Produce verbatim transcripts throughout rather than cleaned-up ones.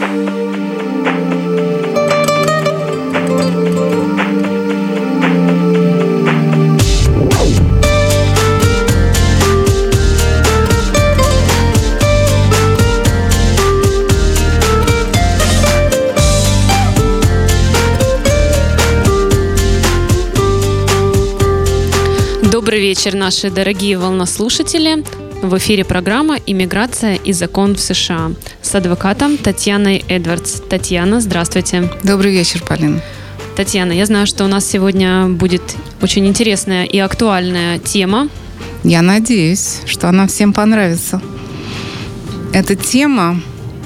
Добрый вечер, наши дорогие волнослушатели. В эфире программа «Иммиграция и закон в США» с адвокатом Татьяной Эдвардс. Татьяна, здравствуйте. Добрый вечер, Полина. Татьяна, я знаю, что у нас сегодня будет очень интересная и актуальная тема. Я надеюсь, что она всем понравится. Эта тема,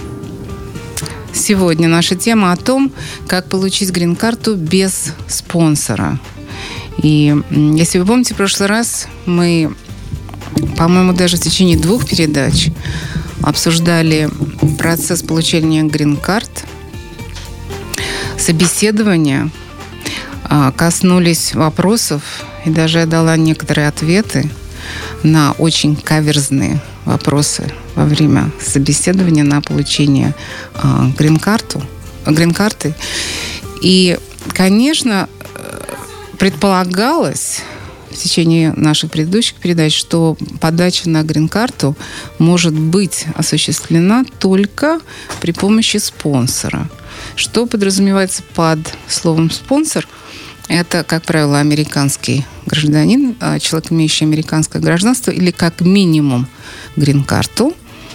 сегодня наша тема о том, как получить грин-карту без спонсора. И если вы помните, в прошлый раз мы, по-моему, даже в течение двух передач обсуждали процесс получения грин-карт, собеседования, коснулись вопросов, и даже я дала некоторые ответы на очень каверзные вопросы во время собеседования на получение грин-карту, грин-карты. И, конечно, предполагалось в течение наших предыдущих передач, что подача на грин-карту может быть осуществлена только при помощи спонсора. Что подразумевается под словом «спонсор»? Это, как правило, американский гражданин, человек, имеющий американское гражданство, или как минимум грин-карту,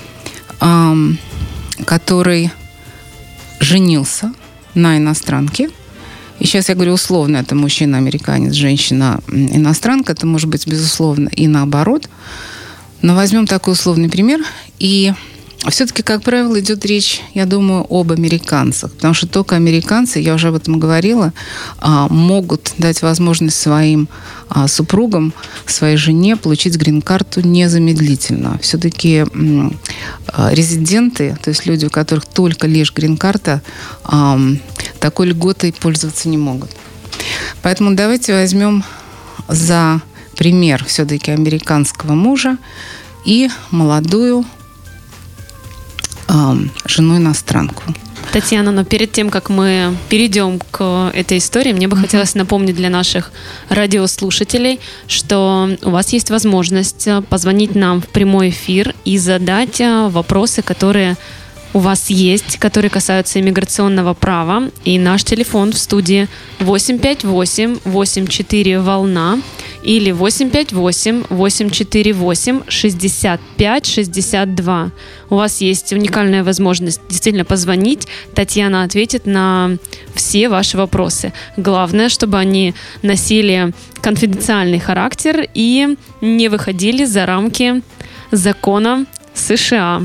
который женился на иностранке. И сейчас я говорю условно, это мужчина-американец, женщина-иностранка, это может быть, безусловно, и наоборот. Но возьмем такой условный пример. И все-таки, как правило, идет речь, я думаю, об американцах. Потому что только американцы, я уже об этом говорила, могут дать возможность своим супругам, своей жене получить грин-карту незамедлительно. Все-таки резиденты, то есть люди, у которых только лишь грин-карта, такой льготой пользоваться не могут. Поэтому давайте возьмем за пример все-таки американского мужа и молодую жену-иностранку. Татьяна, но перед тем, как мы перейдем к этой истории, мне бы mm-hmm. хотелось напомнить для наших радиослушателей, что у вас есть возможность позвонить нам в прямой эфир и задать вопросы, которые у вас есть, которые касаются иммиграционного права. И наш телефон в студии восемь пять восемь восемь четыре волна или восемь пять восемь восемь четыре восемь шестьдесят пять шестьдесят два. У вас есть уникальная возможность действительно позвонить. Татьяна ответит на все ваши вопросы. Главное, чтобы они носили конфиденциальный характер и не выходили за рамки закона США.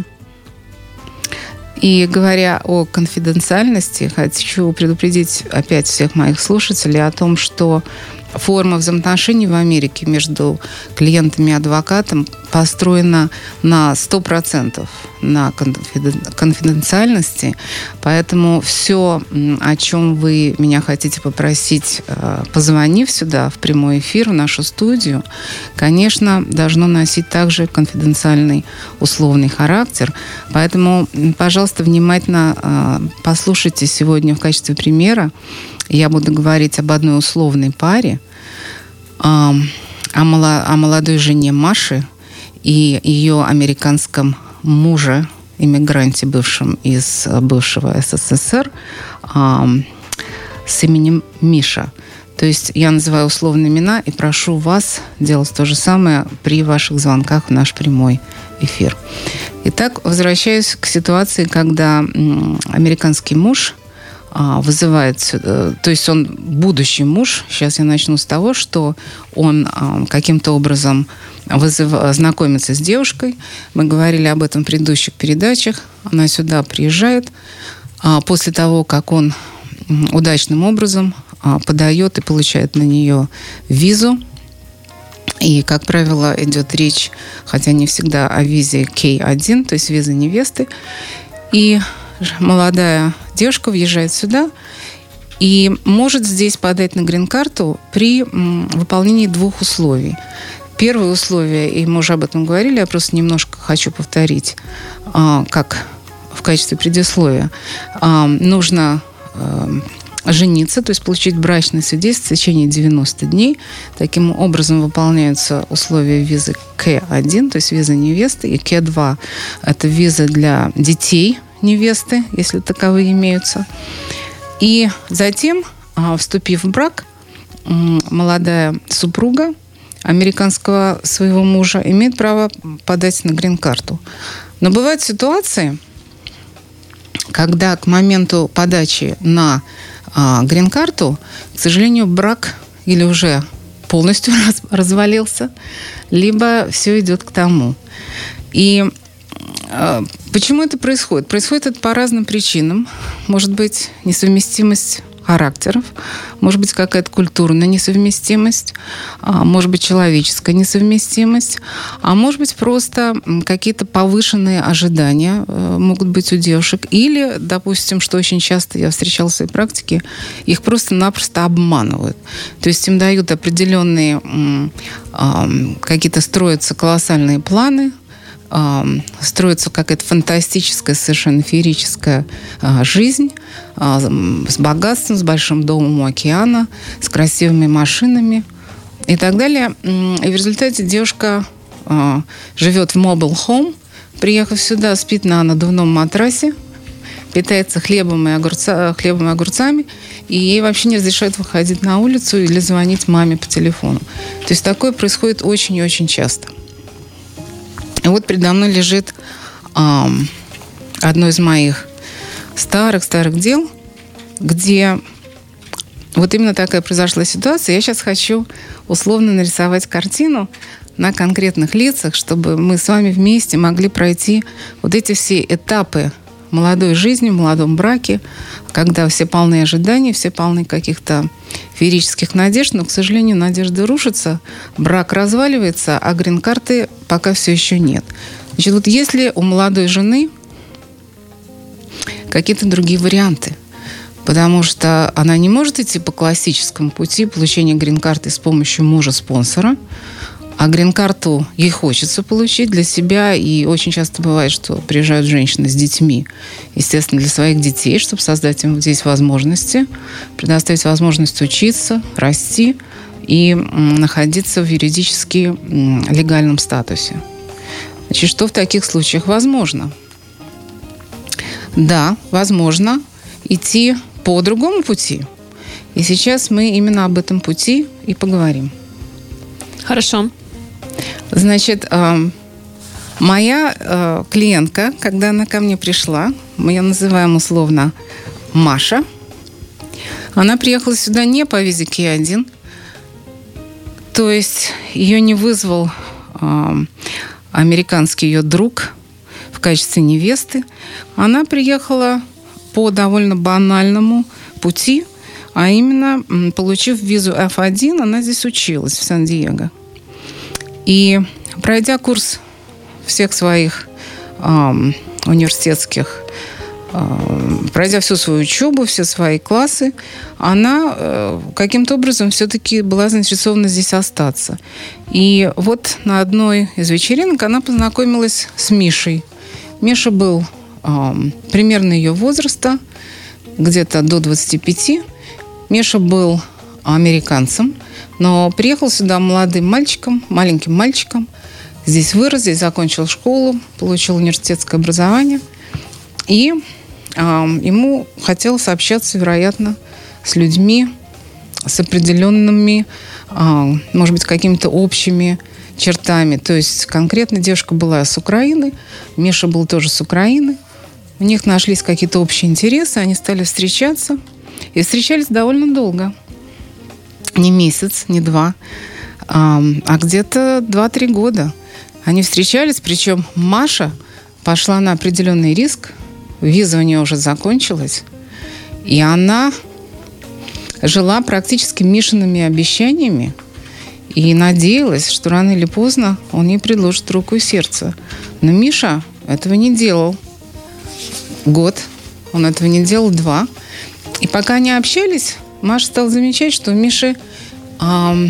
И говоря о конфиденциальности, хочу предупредить опять всех моих слушателей о том, что форма взаимоотношений в Америке между клиентами и адвокатом построена на сто процентов на конфиденциальности. Поэтому все, о чем вы меня хотите попросить, позвонив сюда в прямой эфир, в нашу студию, конечно, должно носить также конфиденциальный условный характер. Поэтому, пожалуйста, внимательно послушайте сегодня в качестве примера. Я буду говорить об одной условной паре, о молодой жене Маши и ее американском муже, иммигранте, бывшем из бывшего СССР, с именем Миша. То есть я называю условные имена и прошу вас делать то же самое при ваших звонках в наш прямой эфир. Итак, возвращаюсь к ситуации, когда американский муж вызывает, то есть он будущий муж. Сейчас я начну с того, что он каким-то образом вызыв, знакомится с девушкой. Мы говорили об этом в предыдущих передачах. Она сюда приезжает. После того, как он удачным образом подает и получает на нее визу. И, как правило, идет речь, хотя не всегда, о визе кей один, то есть виза невесты. И молодая девушка въезжает сюда и может здесь подать на грин-карту при выполнении двух условий. Первое условие, и мы уже об этом говорили, я просто немножко хочу повторить, как в качестве предисловия, нужно жениться, то есть получить брачное свидетельство в течение девяноста дней. Таким образом выполняются условия визы К один, то есть виза невесты, и К два – это виза для детей невесты, если таковые имеются. И затем, вступив в брак, молодая супруга американского своего мужа имеет право подать на грин-карту. Но бывают ситуации, когда к моменту подачи на а, грин-карту, к сожалению, брак или уже полностью раз, развалился, либо все идет к тому. И а, почему это происходит? Происходит это по разным причинам. Может быть, несовместимость характеров, может быть, какая-то культурная несовместимость, может быть, человеческая несовместимость, а может быть, просто какие-то повышенные ожидания могут быть у девушек. Или, допустим, что очень часто я встречала в своей практике, их просто-напросто обманывают. То есть им дают определенные, какие-то строятся колоссальные планы, строится какая-то фантастическая, совершенно феерическая жизнь с богатством, с большим домом у океана, с красивыми машинами и так далее. И в результате девушка живет в mobile home, приехав сюда, спит на надувном матрасе, питается хлебом и, огурца, хлебом и огурцами, и ей вообще не разрешают выходить на улицу или звонить маме по телефону. То есть такое происходит очень и очень часто. И вот передо мной лежит э, одно из моих старых-старых дел, где вот именно такая произошла ситуация. Я сейчас хочу условно нарисовать картину на конкретных лицах, чтобы мы с вами вместе могли пройти вот эти все этапы молодой жизни, в молодом браке, когда все полны ожиданий, все полны каких-то феерических надежд, но, к сожалению, надежды рушатся, брак разваливается, а грин-карты пока все еще нет. Значит, вот если у молодой жены какие-то другие варианты, потому что она не может идти по классическому пути получения грин-карты с помощью мужа-спонсора, а грин-карту ей хочется получить для себя, и очень часто бывает, что приезжают женщины с детьми, естественно, для своих детей, чтобы создать им здесь возможности, предоставить возможность учиться, расти и находиться в юридически легальном статусе. Значит, что в таких случаях возможно? Да, возможно идти по другому пути. И сейчас мы именно об этом пути и поговорим. Хорошо. Значит, моя клиентка, когда она ко мне пришла, мы ее называем условно Маша, она приехала сюда не по визе К один, то есть ее не вызвал американский ее друг в качестве невесты. Она приехала по довольно банальному пути, а именно, получив визу Ф один, она здесь училась в Сан-Диего. И пройдя курс всех своих э, университетских, э, пройдя всю свою учебу, все свои классы, она э, каким-то образом все-таки была заинтересована здесь остаться. И вот на одной из вечеринок она познакомилась с Мишей. Миша был э, примерно ее возраста, где-то до двадцати пяти. Миша был американцем, но приехал сюда молодым мальчиком, маленьким мальчиком. Здесь вырос, здесь закончил школу, получил университетское образование. И э, ему хотелось общаться, вероятно, с людьми, с определенными, э, может быть, какими-то общими чертами. То есть конкретно девушка была с Украины, Миша был тоже с Украины. У них нашлись какие-то общие интересы, они стали встречаться. И встречались довольно долго. Не месяц, не два, а, а где-то два-три года. Они встречались, причем Маша пошла на определенный риск. Виза у нее уже закончилась. И она жила практически Мишиными обещаниями и надеялась, что рано или поздно он ей предложит руку и сердце. Но Миша этого не делал. Год. Он этого не делал два. И пока они общались, Маша стала замечать, что у Миши э,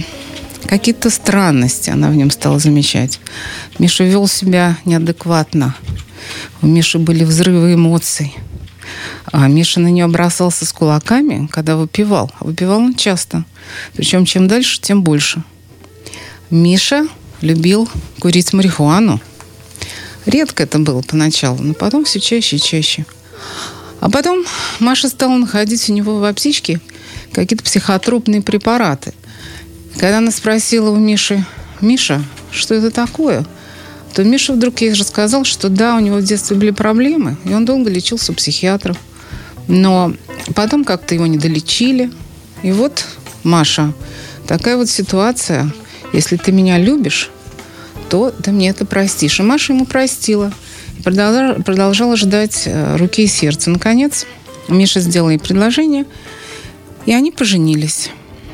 какие-то странности она в нем стала замечать. Миша вел себя неадекватно. У Миши были взрывы эмоций. А Миша на нее бросался с кулаками, когда выпивал. А выпивал он часто. Причем чем дальше, тем больше. Миша любил курить марихуану. Редко это было поначалу, но потом все чаще и чаще. А потом Маша стала находить у него в аптечке какие-то психотропные препараты. Когда она спросила у Миши: «Миша, что это такое?», то Миша вдруг ей рассказал, что да, у него в детстве были проблемы, и он долго лечился у психиатров. Но потом как-то его не долечили. И вот, Маша, такая вот ситуация. Если ты меня любишь, то ты мне это простишь. И Маша ему простила. И продолжала, продолжала ждать руки и сердца. Наконец, Миша сделал ей предложение, и они поженились.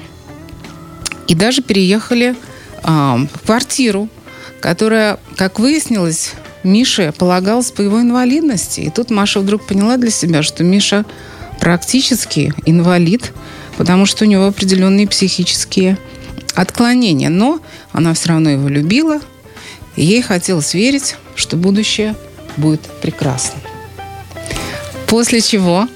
И даже переехали а, в квартиру, которая, как выяснилось, Мише полагалась по его инвалидности. И тут Маша вдруг поняла для себя, что Миша практически инвалид, потому что у него определенные психические отклонения. Но она все равно его любила, и ей хотелось верить, что будущее будет прекрасно. После чего,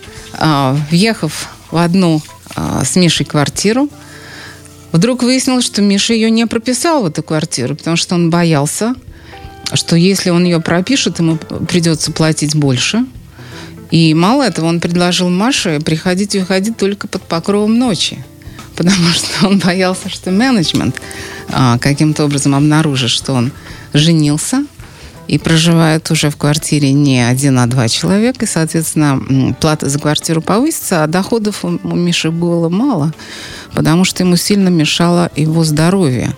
въехав в одну с Мишей квартиру, вдруг выяснилось, что Миша ее не прописал в эту квартиру, потому что он боялся, что если он ее пропишет, ему придется платить больше. И мало этого, он предложил Маше приходить и уходить только под покровом ночи, потому что он боялся, что менеджмент а, каким-то образом обнаружит, что он женился и проживает уже в квартире не один, а два человека, и, соответственно, плата за квартиру повысится, а доходов у, у Миши было мало, потому что ему сильно мешало его здоровье.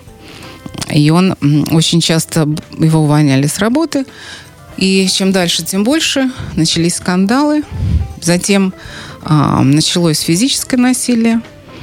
И он очень часто, его увольняли с работы, и чем дальше, тем больше начались скандалы. Затем э, началось физическое насилие.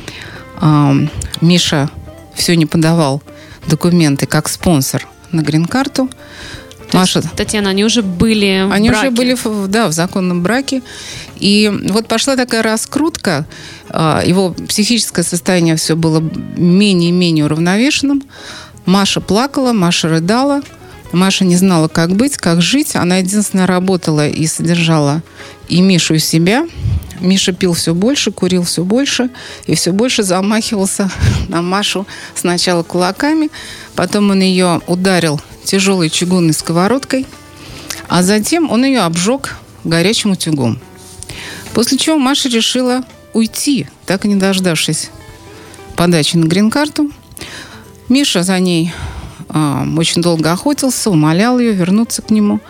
Э, Миша все не подавал документы как спонсор на грин-карту. Маша, Татьяна, они уже были в Они браке. уже были в, да, в законном браке. И вот пошла такая раскрутка. Его психическое состояние все было менее и менее уравновешенным. Маша плакала, Маша рыдала. Маша не знала, как быть, как жить. Она единственная работала и содержала и Мишу, и себя. Миша пил все больше, курил все больше и все больше замахивался на Машу сначала кулаками, потом он ее ударил тяжелой чугунной сковородкой, а затем он ее обжег горячим утюгом. После чего Маша решила уйти, так и не дождавшись подачи на грин-карту. Миша за ней э, очень долго охотился, умолял ее вернуться к нему.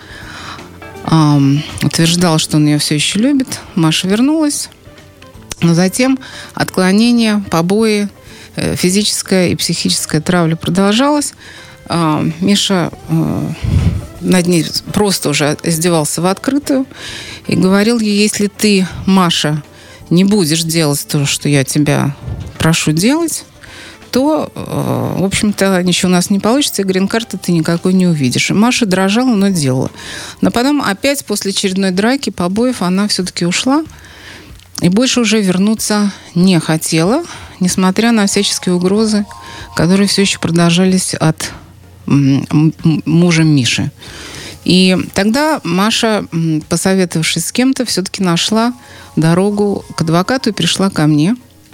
Э, утверждал, что он ее все еще любит. Маша вернулась. Но затем отклонения, побои, э, физическая и психическая травля продолжалась. Э, Миша э, над ней просто уже издевался в открытую и говорил ей: если ты, Маша, не будешь делать то, что я тебя прошу делать, то, в общем-то, ничего у нас не получится, и грин-карты ты никакой не увидишь. И Маша дрожала, но делала. Но потом опять, после очередной драки, побоев, она все-таки ушла и больше уже вернуться не хотела, несмотря на всяческие угрозы, которые все еще продолжались от мужа Миши. И тогда Маша, посоветовавшись с кем-то, все-таки нашла дорогу к адвокату и пришла ко мне.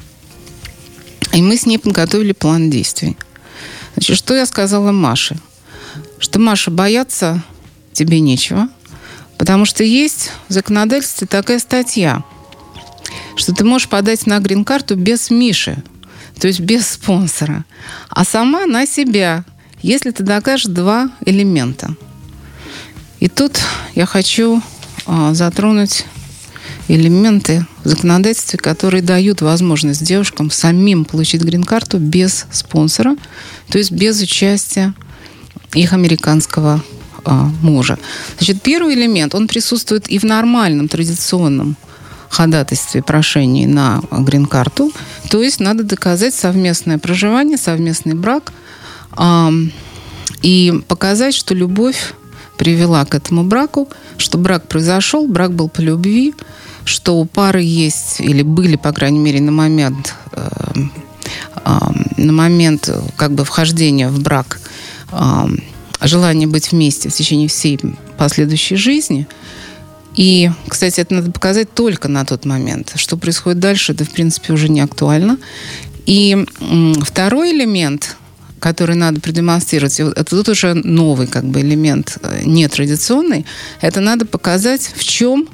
И мы с ней подготовили план действий. Значит, что я сказала Маше? Что, Маша, бояться тебе нечего, потому что есть в законодательстве такая статья, что ты можешь подать на грин-карту без Миши, то есть без спонсора, а сама на себя, если ты докажешь два элемента. И тут я хочу а, затронуть элементы в законодательстве, которые дают возможность девушкам самим получить грин-карту без спонсора, то есть без участия их американского а, мужа. Значит, первый элемент, он присутствует и в нормальном, традиционном ходатайстве, прошении на грин-карту, то есть надо доказать совместное проживание, совместный брак а, и показать, что любовь привела к этому браку, что брак произошел, брак был по любви, что у пары есть, или были, по крайней мере, на момент, э, э, на момент как бы вхождения в брак э, желание быть вместе в течение всей последующей жизни. И, кстати, это надо показать только на тот момент. Что происходит дальше, это, в принципе, уже не актуально. И второй элемент, который надо продемонстрировать, это тут уже новый как бы элемент, нетрадиционный, это надо показать, в чем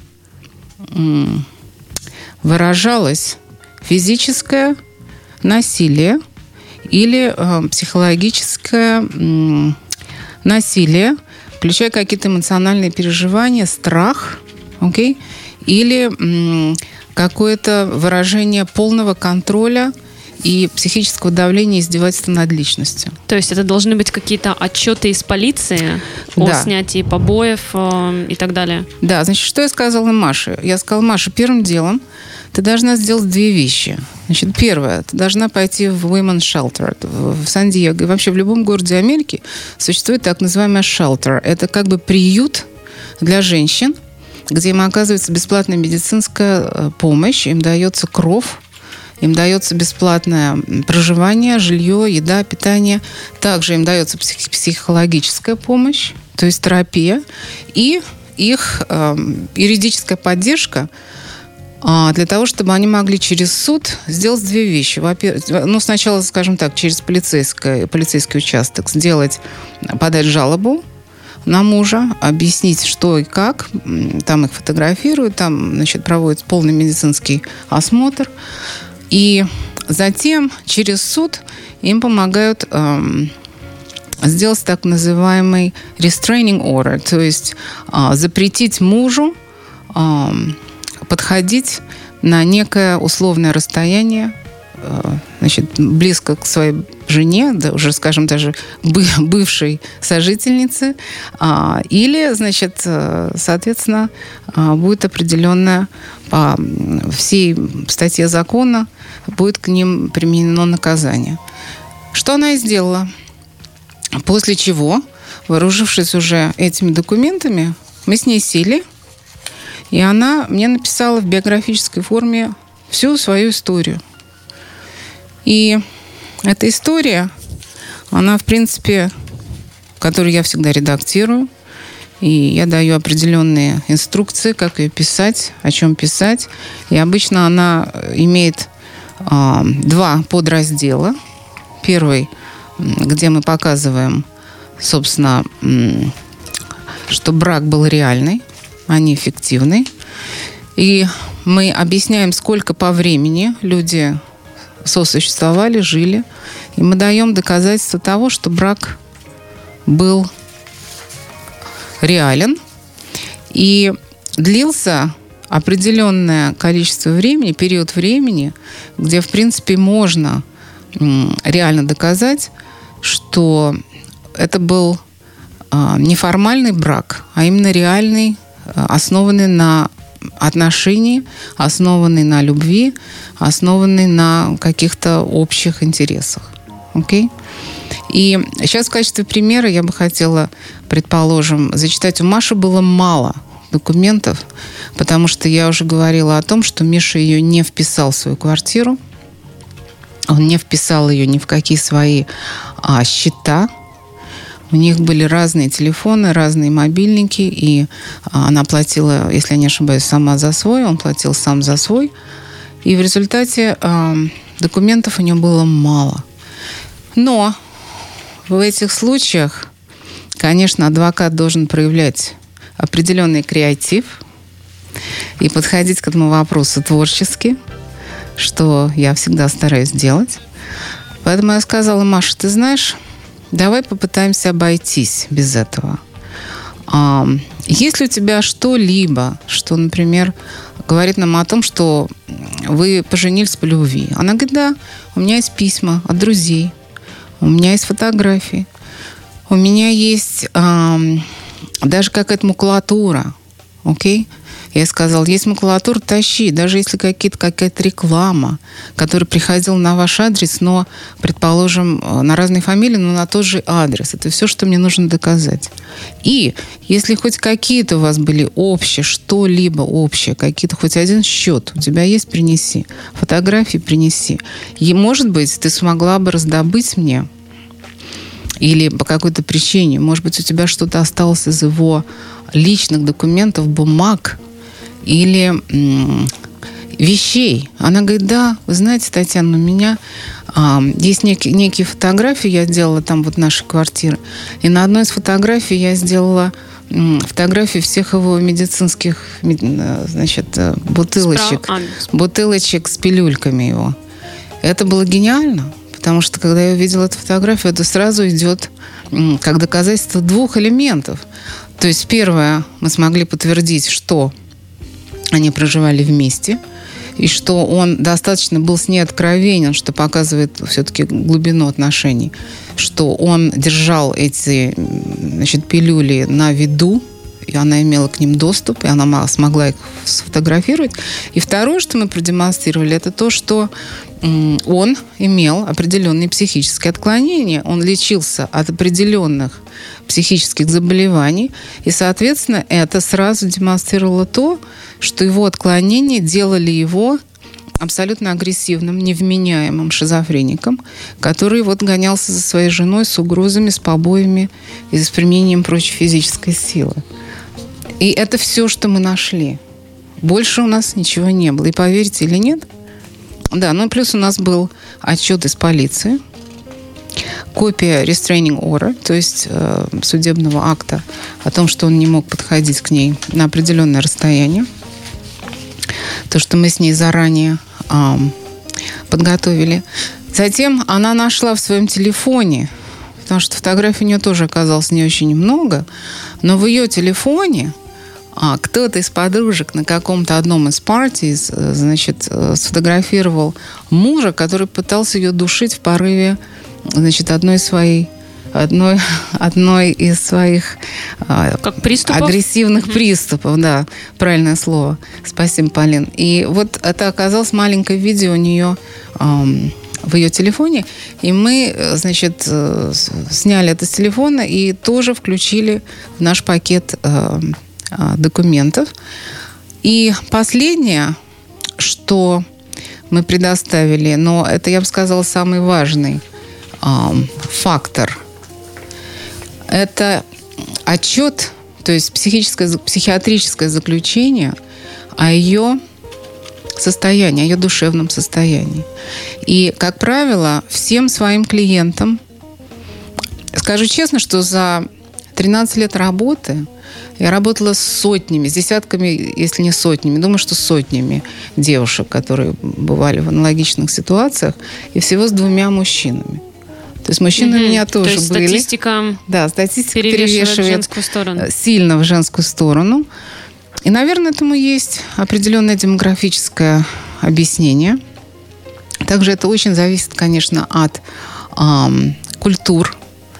выражалось физическое насилие или э, психологическое э, насилие, включая какие-то эмоциональные переживания, страх, окей, или э, какое-то выражение полного контроля и психического давления, издевательства над личностью. То есть это должны быть какие-то отчеты из полиции о да. снятии побоев э, и так далее? Да, значит, что я сказала Маше? Я сказала: Маша, первым делом ты должна сделать две вещи. Значит, первое, ты должна пойти в Women's Shelter в Сан-Диего. И вообще в любом городе Америки существует так называемый shelter. Это как бы приют для женщин, где им оказывается бесплатная медицинская помощь, им дается кров, им дается бесплатное проживание, жилье, еда, питание. Также им дается псих- психологическая помощь, то есть терапия. И их э, юридическая поддержка э, для того, чтобы они могли через суд сделать две вещи. Во-первых, ну, сначала, скажем так, через полицейский, полицейский участок сделать, подать жалобу на мужа, объяснить, что и как. Там их фотографируют, там, значит, проводят полный медицинский осмотр. И затем через суд им помогают эм, сделать так называемый restraining order, то есть э, запретить мужу э, подходить на некое условное расстояние, э, значит, близко к своей жене, да, уже, скажем, даже бывшей сожительнице, э, или, значит, э, соответственно, э, будет определенная по всей статье закона, будет к ним применено наказание. Что она и сделала. После чего, вооружившись уже этими документами, мы с ней сели, и она мне написала в биографической форме всю свою историю. И эта история, она, в принципе, которую я всегда редактирую, и я даю определенные инструкции, как ее писать, о чем писать. И обычно она имеет э, два подраздела. Первый, где мы показываем, собственно, э, что брак был реальный, а не фиктивный. И мы объясняем, сколько по времени люди сосуществовали, жили. И мы даем доказательства того, что брак был реален и длился определенное количество времени, период времени, где, в принципе, можно реально доказать, что это был неформальный брак, а именно реальный, основанный на отношении, основанный на любви, основанный на каких-то общих интересах. Окей? И сейчас в качестве примера я бы хотела, предположим, зачитать. У Маши было мало документов, потому что я уже говорила о том, что Миша ее не вписал в свою квартиру. Он не вписал ее ни в какие свои а, счета. У них были разные телефоны, разные мобильники, и а, она платила, если я не ошибаюсь, сама за свой, он платил сам за свой. И в результате а, документов у него было мало. Но в этих случаях, конечно, адвокат должен проявлять определенный креатив и подходить к этому вопросу творчески, что я всегда стараюсь делать. Поэтому я сказала: Маша, ты знаешь, давай попытаемся обойтись без этого. А, есть ли у тебя что-либо, что, например, говорит нам о том, что вы поженились по любви? Она говорит: да, у меня есть письма от друзей, у меня есть фотографии, у меня есть а, даже какая-то макулатура, окей? Я сказала: есть макулатура, тащи, даже если какие-то, какая-то реклама, которая приходила на ваш адрес, но, предположим, на разные фамилии, но на тот же адрес. Это все, что мне нужно доказать. И если хоть какие-то у вас были общие, что-либо общее, какие-то, хоть один счет у тебя есть, принеси. Фотографии принеси. И, может быть, ты смогла бы раздобыть мне, или по какой-то причине, может быть, у тебя что-то осталось из его личных документов, бумаг или м, вещей. Она говорит, да, вы знаете, Татьяна, у меня а, есть некие, некие фотографии, я делала там вот нашей квартиры, и на одной из фотографий я сделала м, фотографии всех его медицинских, значит, бутылочек, Справ... бутылочек с пилюльками его. Это было гениально, потому что, когда я увидела эту фотографию, это сразу идет м, как доказательство двух элементов. То есть, первое, мы смогли подтвердить, что они проживали вместе, и что он достаточно был с ней откровенен, что показывает все-таки глубину отношений, что он держал эти, значит, пилюли на виду, и она имела к ним доступ, и она смогла их сфотографировать. И второе, что мы продемонстрировали, это то, что он имел определенные психические отклонения, он лечился от определенных психических заболеваний, и, соответственно, это сразу демонстрировало то, что его отклонения делали его абсолютно агрессивным, невменяемым шизофреником, который вот гонялся за своей женой с угрозами, с побоями и с применением прочей физической силы. И это все, что мы нашли. Больше у нас ничего не было. И поверите или нет, да, ну и плюс у нас был отчет из полиции, копия restraining order, то есть э, судебного акта о том, что он не мог подходить к ней на определенное расстояние. То, что мы с ней заранее э, подготовили. Затем она нашла в своем телефоне, потому что фотографий у нее тоже оказалось не очень много, но в ее телефоне а, кто-то из подружек на каком-то одном из партий, значит, сфотографировал мужа, который пытался ее душить в порыве, значит, одной своей одной, одной из своих как приступов? агрессивных mm-hmm. приступов, да, правильное слово. Спасибо, Полин. И вот это оказалось маленькое видео у нее эм, в ее телефоне, и мы, значит, сняли это с телефона и тоже включили в наш пакет э, э, документов. И последнее, что мы предоставили, но это, я бы сказала, самый важный э, фактор, это отчет, то есть психическое, психиатрическое заключение о ее состоянии, о ее душевном состоянии. И, как правило, всем своим клиентам, скажу честно, что за тринадцать лет работы я работала с сотнями, с десятками, если не сотнями, думаю, что сотнями девушек, которые бывали в аналогичных ситуациях, и всего с двумя мужчинами. То есть мужчины mm-hmm. у меня тоже То есть были. Статистика, да, статистика перевешивает, перевешивает в женскую сторону. Сильно в женскую сторону. И, наверное, этому есть определенное демографическое объяснение. Также это очень зависит, конечно, от эм, культур.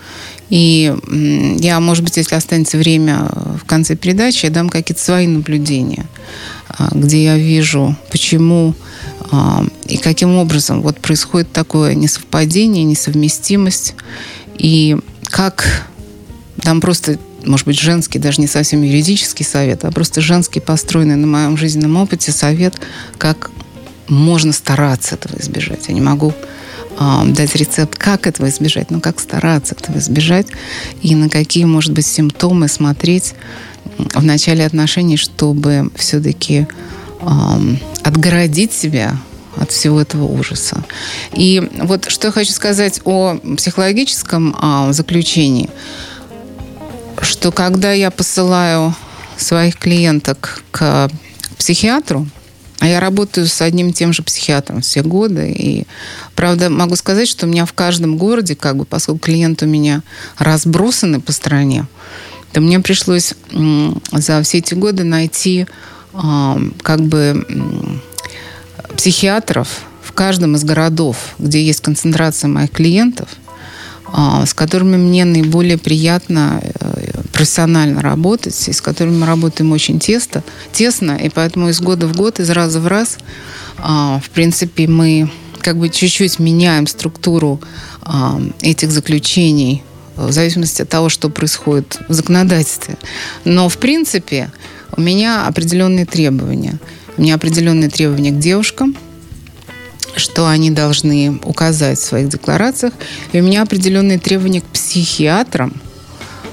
И э, я, может быть, если останется время в конце передачи, я дам какие-то свои наблюдения, э, где я вижу, почему и каким образом вот происходит такое несовпадение, несовместимость, и как там просто, может быть, женский, даже не совсем юридический совет, а просто женский, построенный на моем жизненном опыте совет, как можно стараться этого избежать. Я не могу э, дать рецепт, как этого избежать, но как стараться этого избежать, и на какие, может быть, симптомы смотреть в начале отношений, чтобы все-таки отгородить себя от всего этого ужаса. И вот что я хочу сказать о психологическом а, заключении, что когда я посылаю своих клиенток к психиатру, а я работаю с одним и тем же психиатром все годы, и, правда, могу сказать, что у меня в каждом городе, как бы, поскольку клиенты у меня разбросаны по стране, то мне пришлось м, за все эти годы найти как бы психиатров в каждом из городов, где есть концентрация моих клиентов, с которыми мне наиболее приятно профессионально работать, и с которыми мы работаем очень тесно, тесно, и поэтому из года в год, из раза в раз, в принципе, мы как бы чуть-чуть меняем структуру этих заключений в зависимости от того, что происходит в законодательстве. Но, в принципе, у меня определенные требования. У меня определенные требования к девушкам, что они должны указать в своих декларациях. И у меня определенные требования к психиатрам,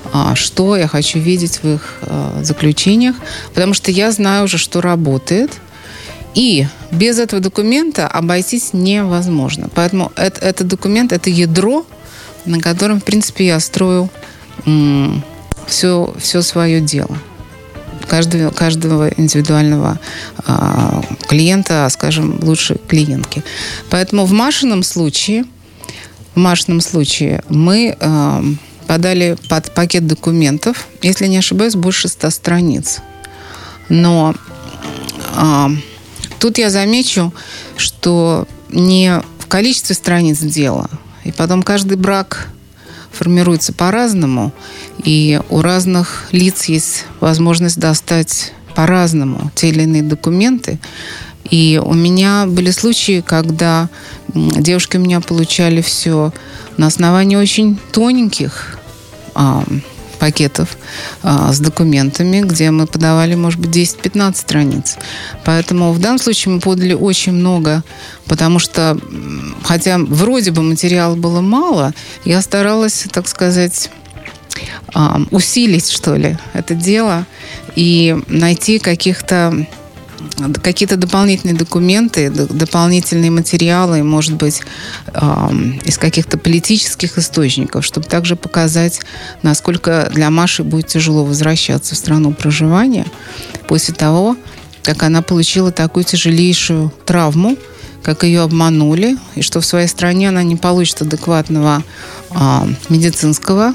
что я хочу видеть в их заключениях, потому что я знаю уже, что работает, и без этого документа обойтись невозможно. Поэтому это, этот документ – это ядро, на котором, в принципе, я строю м, все, все свое дело. Каждого, каждого индивидуального а, клиента, скажем, лучше клиентки. Поэтому в Машином случае, в Машином случае мы а, подали под пакет документов, если не ошибаюсь, больше ста страниц. Но а, тут я замечу, что не в количестве страниц дело, и потом каждый брак формируется по-разному, и у разных лиц есть возможность достать по-разному те или иные документы. И у меня были случаи, когда девушки у меня получали все на основании очень тоненьких а, пакетов а, с документами, где мы подавали, может быть, десять-пятнадцать страниц. Поэтому в данном случае мы подали очень много, потому что, хотя вроде бы материала было мало, я старалась, так сказать, а, усилить, что ли, это дело и найти каких-то какие-то дополнительные документы, дополнительные материалы, может быть, из каких-то политических источников, чтобы также показать, насколько для Маши будет тяжело возвращаться в страну проживания после того, как она получила такую тяжелейшую травму, как ее обманули, и что в своей стране она не получит адекватного медицинского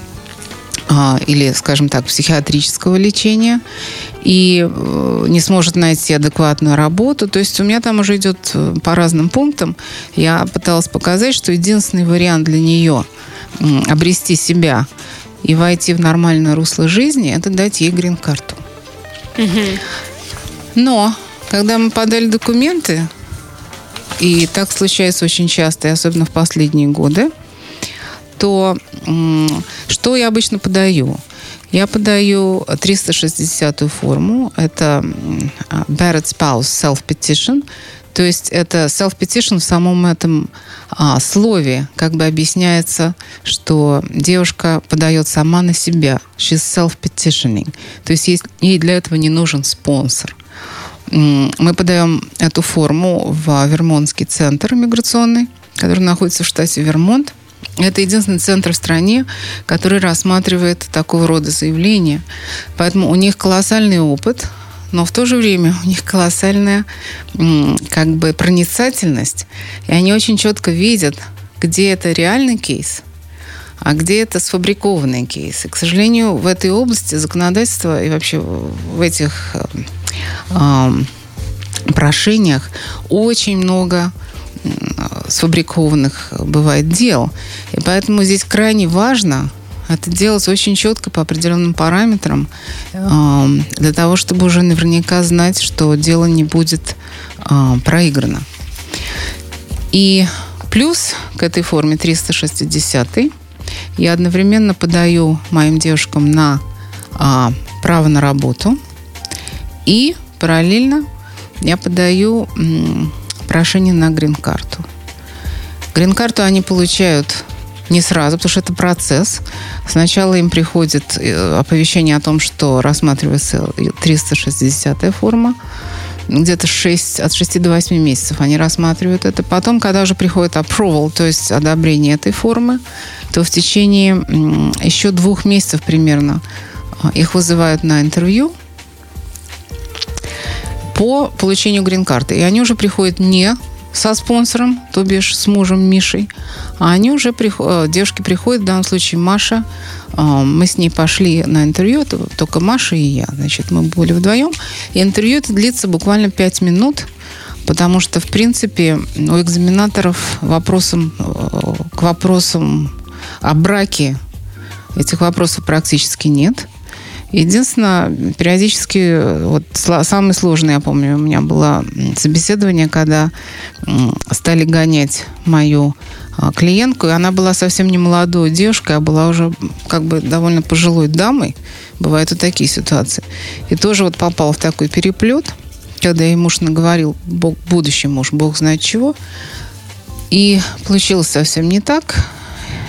или, скажем так, психиатрического лечения и не сможет найти адекватную работу. То есть у меня там уже идет по разным пунктам. Я пыталась показать, что единственный вариант для нее обрести себя и войти в нормальное русло жизни – это дать ей грин-карту. Mm-hmm. Но когда мы подали документы, и так случается очень часто, и особенно в последние годы, то что я обычно подаю? Я подаю триста шестидесятую форму. Это Married Spouse Self-Petition. То есть это self-petition в самом этом а, слове как бы объясняется, что девушка подает сама на себя. She's self-petitioning. То есть ей, ей для этого не нужен спонсор. Мы подаем эту форму в Вермонтский центр иммиграционный, который находится в штате Вермонт. Это единственный центр в стране, который рассматривает такого рода заявления. Поэтому у них колоссальный опыт, но в то же время у них колоссальная как бы проницательность. И они очень четко видят, где это реальный кейс, а где это сфабрикованный кейс. И, к сожалению, в этой области законодательства и вообще в этих э, прошениях очень много сфабрикованных бывает дел. И поэтому здесь крайне важно это делать очень четко по определенным параметрам, э, для того, чтобы уже наверняка знать, что дело не будет э, проиграно. И плюс к этой форме триста шестидесятой я одновременно подаю моим девушкам на э, право на работу, и параллельно я подаю э, прошение на грин-карту. Грин-карту они получают не сразу, потому что это процесс. Сначала им приходит оповещение о том, что рассматривается триста шестидесятая форма. Где-то шесть, от шести до восьми месяцев они рассматривают это. Потом, когда уже приходит approval, то есть одобрение этой формы, то в течение еще двух месяцев примерно их вызывают на интервью по получению грин-карты. И они уже приходят не со спонсором, то бишь с мужем Мишей, а они уже приходят, девушки приходят, в данном случае Маша, мы с ней пошли на интервью, только Маша и я, значит, мы были вдвоем, и интервью это длится буквально пять минут, потому что, в принципе, у экзаменаторов вопросом, к вопросам о браке этих вопросов практически нет. Единственное, периодически, вот самое сложное, я помню, у меня было собеседование, когда стали гонять мою клиентку, и она была совсем не молодой девушкой, а была уже как бы довольно пожилой дамой. Бывают и такие ситуации. И тоже вот попала в такой переплет, когда ей муж наговорил, Бог, будущий муж, Бог знает чего, и получилось совсем не так.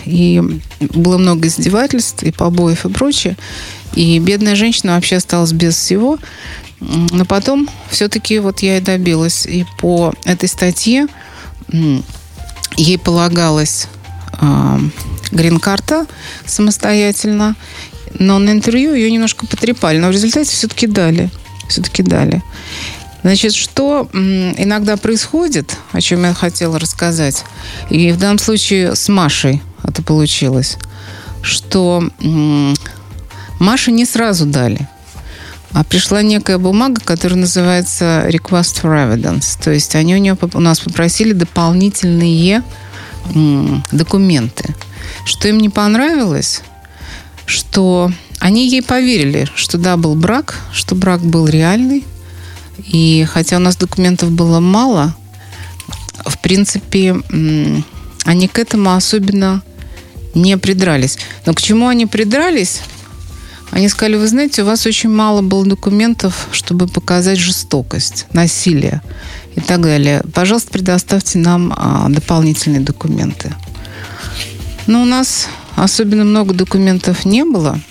и было много издевательств, и побоев, и прочее. И бедная женщина вообще осталась без всего. Но потом все-таки вот я и добилась. И по этой статье ей полагалась грин-карта самостоятельно, но на интервью ее немножко потрепали, но в результате все-таки дали. Все-таки дали. Значит, что иногда происходит, о чем я хотела рассказать, и в данном случае с Машей это получилось, что Маше не сразу дали, а пришла некая бумага, которая называется Request for Evidence. То есть они у, нее, у нас попросили дополнительные документы. Что им не понравилось, что они ей поверили, что да, был брак, что брак был реальный. И хотя у нас документов было мало, в принципе, они к этому особенно не придрались. Но к чему они придрались? Они сказали, вы знаете, у вас очень мало было документов, чтобы показать жестокость, насилие и так далее. Пожалуйста, предоставьте нам а, дополнительные документы. Но у нас особенно много документов не было.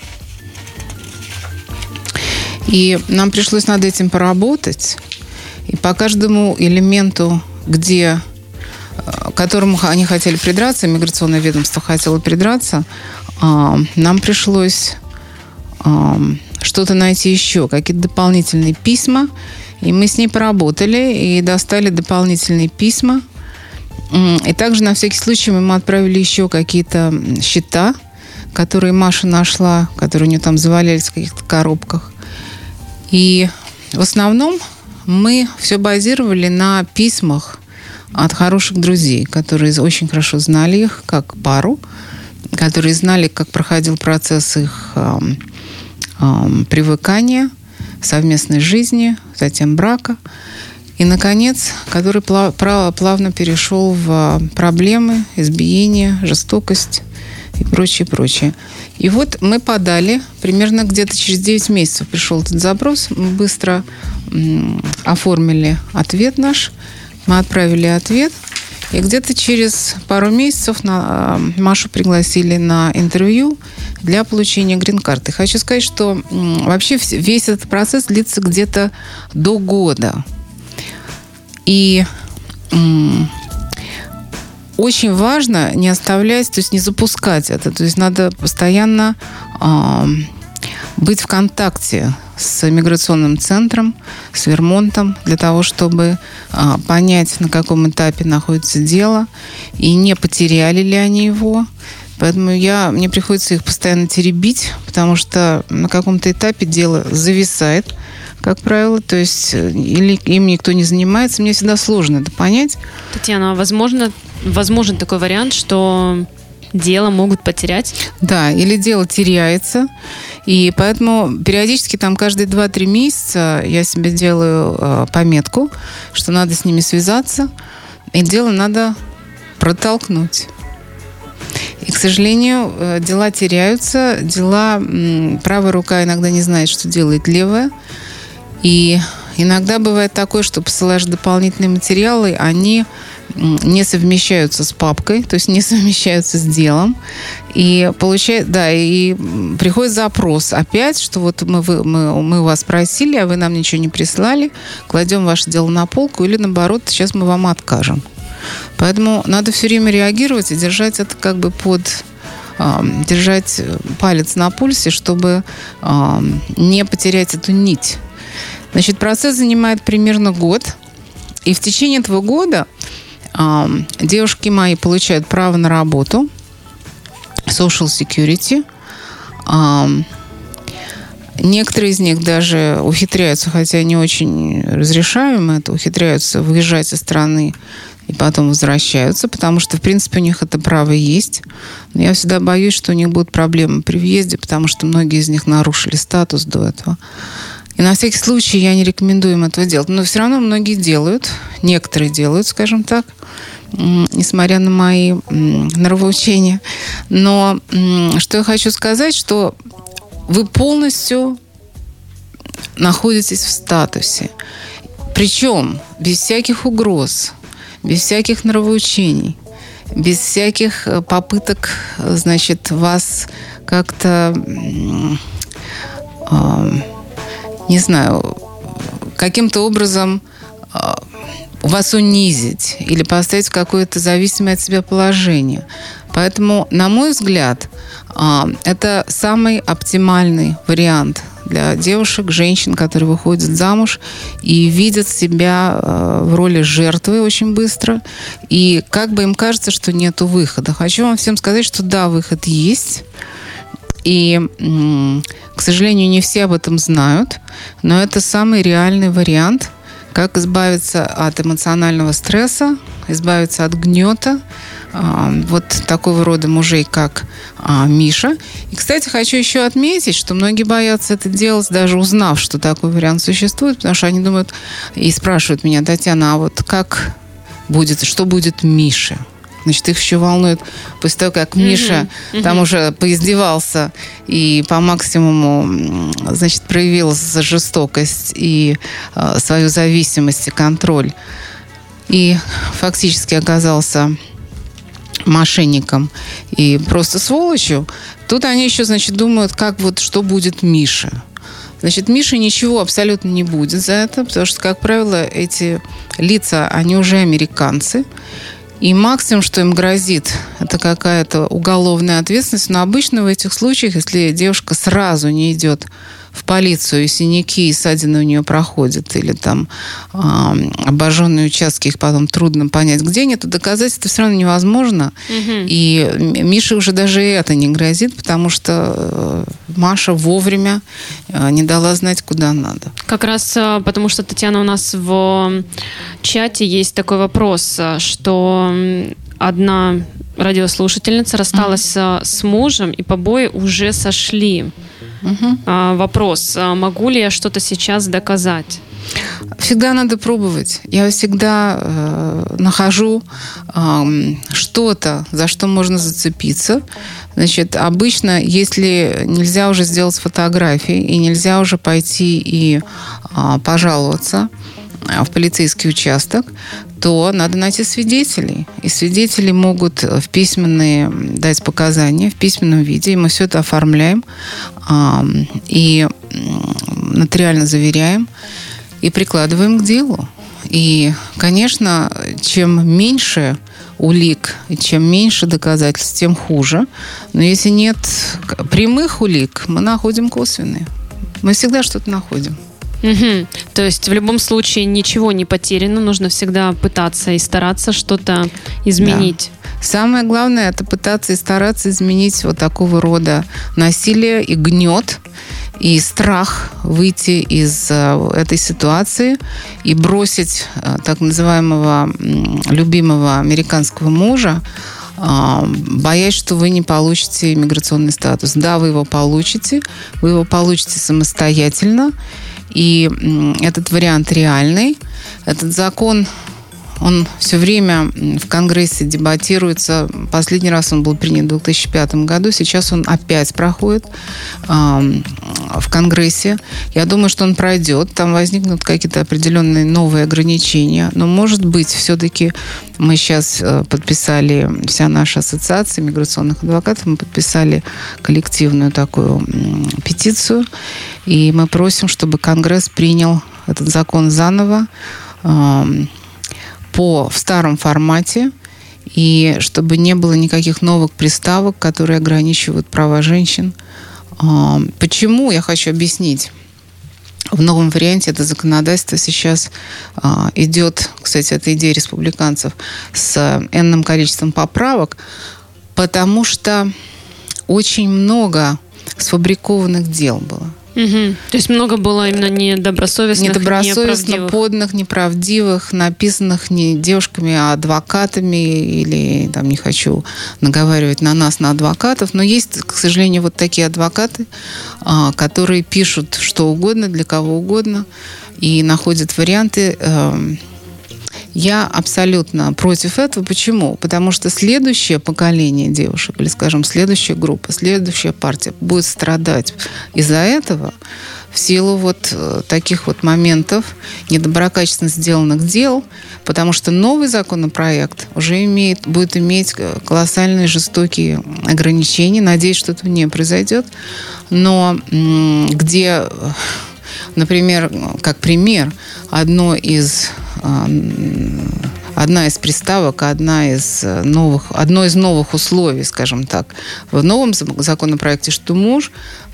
И нам пришлось над этим поработать. И по каждому элементу, где, к которому они хотели придраться, миграционное ведомство хотело придраться, а, нам пришлось что-то найти еще, какие-то дополнительные письма. И мы с ней поработали и достали дополнительные письма. И также на всякий случай мы ему отправили еще какие-то счета, которые Маша нашла, которые у нее там завалялись в каких-то коробках. И в основном мы все базировали на письмах от хороших друзей, которые очень хорошо знали их как пару, которые знали, как проходил процесс их привыкания, совместной жизни, затем брака. И, наконец, который плавно перешел в проблемы, избиение, жестокость и прочее, прочее. И вот мы подали, примерно где-то через девять месяцев пришел этот запрос, мы быстро м, оформили ответ наш, мы отправили ответ, и где-то через пару месяцев на, Машу пригласили на интервью для получения грин-карты. Хочу сказать, что м, вообще весь этот процесс длится где-то до года. И м, очень важно не оставлять, то есть не запускать это. То есть надо постоянно э, быть в контакте с миграционным центром, с Вермонтом, для того, чтобы э, понять, на каком этапе находится дело, и не потеряли ли они его. Поэтому я, мне приходится их постоянно теребить, потому что на каком-то этапе дело зависает, как правило, то есть или им никто не занимается. Мне всегда сложно это понять. Татьяна, возможно, возможен такой вариант, что дело могут потерять? Да, или дело теряется. И поэтому периодически там каждые два-три месяца я себе делаю э, пометку, что надо с ними связаться, и дело надо протолкнуть. И, к сожалению, дела теряются, дела... Правая рука иногда не знает, что делает левая. И иногда бывает такое, что посылаешь дополнительные материалы, они не совмещаются с папкой, то есть не совмещаются с делом. И получает, да, и приходит запрос опять, что вот мы, мы, мы вас просили, а вы нам ничего не прислали, кладем ваше дело на полку, или наоборот, сейчас мы вам откажем. Поэтому надо все время реагировать и держать это как бы под... держать палец на пульсе, чтобы не потерять эту нить. Значит, процесс занимает примерно год. И в течение этого года э, девушки мои получают право на работу, social security. Э, некоторые из них даже ухитряются, хотя не очень разрешаемо это, ухитряются выезжать со страны и потом возвращаются, потому что, в принципе, у них это право есть. Но я всегда боюсь, что у них будут проблемы при въезде, потому что многие из них нарушили статус до этого. И на всякий случай я не рекомендую им этого делать. Но все равно многие делают, некоторые делают, скажем так, несмотря на мои нравоучения. Но что я хочу сказать, что вы полностью находитесь в статусе. Причем без всяких угроз, без всяких нравоучений. без всяких попыток, значит, вас как-то, э, не знаю, каким-то образом э, вас унизить или поставить в какое-то зависимое от себя положение. Поэтому, на мой взгляд, э, это самый оптимальный вариант для девушек, женщин, которые выходят замуж и видят себя э, в роли жертвы очень быстро. И как бы им кажется, что нету выхода. Хочу вам всем сказать, что да, выход есть. И, м- к сожалению, не все об этом знают. Но это самый реальный вариант, как избавиться от эмоционального стресса, избавиться от гнета вот такого рода мужей, как а, Миша. И, кстати, хочу еще отметить, что многие боятся это делать, даже узнав, что такой вариант существует, потому что они думают и спрашивают меня: Татьяна, а вот как будет, что будет Мише? Значит, их еще волнует после того, как Миша mm-hmm. там mm-hmm. уже поиздевался и по максимуму, значит, проявил жестокость и а, свою зависимость и контроль. И фактически оказался мошенником и просто сволочью. Тут они еще, значит, думают, как вот, что будет Мише. Значит, Мише ничего абсолютно не будет за это, потому что, как правило, эти лица, они уже американцы. И максимум, что им грозит, это какая-то уголовная ответственность. Но обычно в этих случаях, если девушка сразу не идет в полицию, и синяки и ссадины у нее проходят, или там э, обожженные участки, их потом трудно понять, где они, то доказать это все равно невозможно. Угу. И Мише уже даже и это не грозит, потому что э, Маша вовремя э, не дала знать, куда надо. Как раз потому, что, Татьяна, у нас в чате есть такой вопрос, что одна радиослушательница рассталась mm-hmm. с мужем, и побои уже сошли. Угу. А, вопрос, могу ли я что-то сейчас доказать? Всегда надо пробовать. Я всегда э, нахожу э, что-то, за что можно зацепиться. Значит, обычно, если нельзя уже сделать фотографии и нельзя уже пойти и э, пожаловаться в полицейский участок, то надо найти свидетелей. И свидетели могут в письменные дать показания в письменном виде, и мы все это оформляем э, и нотариально заверяем и прикладываем к делу. И, конечно, чем меньше улик, чем меньше доказательств, тем хуже. Но если нет прямых улик, мы находим косвенные. Мы всегда что-то находим. Угу. То есть в любом случае ничего не потеряно, нужно всегда пытаться и стараться что-то изменить. Да. Самое главное — это пытаться и стараться изменить вот такого рода насилие и гнет, и страх выйти из этой ситуации и бросить так называемого любимого американского мужа, боясь, что вы не получите иммиграционный статус. Да, вы его получите, вы его получите самостоятельно, и этот вариант реальный. Этот закон, он все время в Конгрессе дебатируется. Последний раз он был принят в две тысячи пятом году. Сейчас он опять проходит э, в Конгрессе. Я думаю, что он пройдет. Там возникнут какие-то определенные новые ограничения. Но, может быть, все-таки мы сейчас подписали, вся наша ассоциация миграционных адвокатов, мы подписали коллективную такую петицию. И мы просим, чтобы Конгресс принял этот закон заново, э, по, в старом формате, и чтобы не было никаких новых приставок, которые ограничивают права женщин. Почему? Я хочу объяснить. В новом варианте это законодательство сейчас идет, кстати, это идея республиканцев, с энным количеством поправок, потому что очень много сфабрикованных дел было. Угу. То есть много было именно недобросовестных, недобросовестных, неправдивых. подных, неправдивых, написанных не девушками, а адвокатами, или, там, не хочу наговаривать на нас, на адвокатов, но есть, к сожалению, вот такие адвокаты, которые пишут что угодно, для кого угодно, и находят варианты. Я абсолютно против этого. Почему? Потому что следующее поколение девушек, или, скажем, следующая группа, следующая партия будет страдать из-за этого. в силу вот таких вот моментов, недоброкачественно сделанных дел, потому что новый законопроект уже имеет, будет иметь колоссальные жестокие ограничения. Надеюсь, что этого не произойдет. Но где, например, как пример, одно из... Одна из приставок, одна из новых, одно из новых условий, скажем так, в новом законопроекте, что муж,